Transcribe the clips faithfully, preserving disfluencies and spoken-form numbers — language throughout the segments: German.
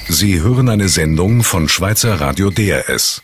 Sie hören eine Sendung von Schweizer Radio D R S.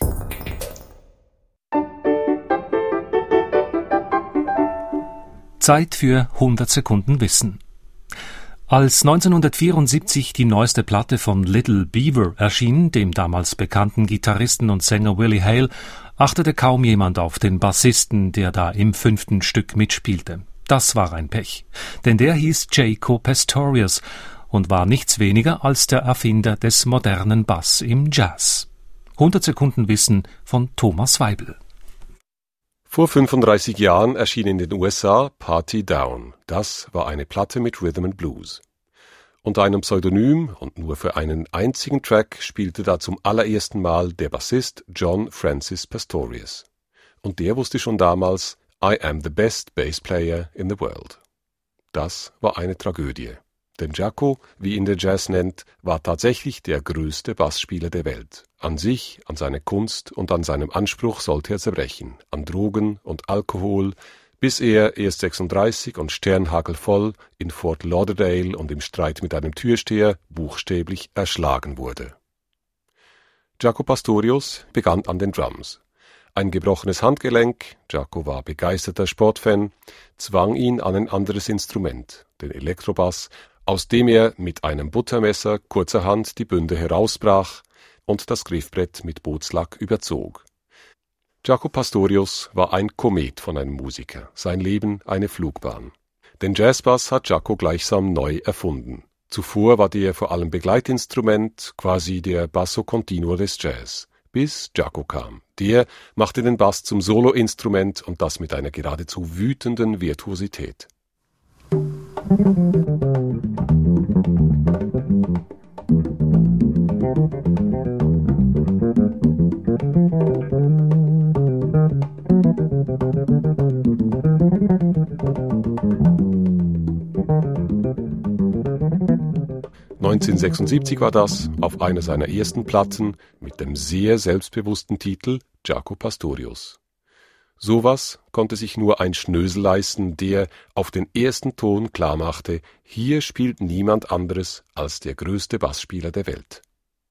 Zeit für hundert Sekunden Wissen. Als neunzehnhundertvierundsiebzig die neueste Platte von Little Beaver erschien, dem damals bekannten Gitarristen und Sänger Willie Hale, achtete kaum jemand auf den Bassisten, der da im fünften Stück mitspielte. Das war ein Pech, denn der hieß Jaco Pastorius und war nichts weniger als der Erfinder des modernen Bass im Jazz. hundert Sekunden Wissen von Thomas Weibel. Vor fünfunddreißig Jahren erschien in den U S A Party Down. Das war eine Platte mit Rhythm and Blues. Unter einem Pseudonym und nur für einen einzigen Track spielte da zum allerersten Mal der Bassist John Francis Pastorius. Und der wusste schon damals, I am the best bass player in the world. Das war eine Tragödie. Denn Jaco, wie ihn der Jazz nennt, war tatsächlich der größte Bassspieler der Welt. An sich, an seiner Kunst und an seinem Anspruch sollte er zerbrechen, an Drogen und Alkohol, bis er erst sechsunddreißig und sternhagelvoll in Fort Lauderdale und im Streit mit einem Türsteher buchstäblich erschlagen wurde. Jaco Pastorius begann an den Drums. Ein gebrochenes Handgelenk, Jaco war begeisterter Sportfan, zwang ihn an ein anderes Instrument, den Elektrobass, aus dem er mit einem Buttermesser kurzerhand die Bünde herausbrach und das Griffbrett mit Bootslack überzog. Jaco Pastorius war ein Komet von einem Musiker, sein Leben eine Flugbahn. Den Jazzbass hat Jaco gleichsam neu erfunden. Zuvor war der vor allem Begleitinstrument, quasi der Basso Continuo des Jazz, bis Jaco kam. Der machte den Bass zum Soloinstrument und das mit einer geradezu wütenden Virtuosität. neunzehnhundertsechsundsiebzig war das, auf einer seiner ersten Platten mit dem sehr selbstbewussten Titel Jaco Pastorius. Sowas konnte sich nur ein Schnösel leisten, der auf den ersten Ton klarmachte, hier spielt niemand anderes als der größte Bassspieler der Welt.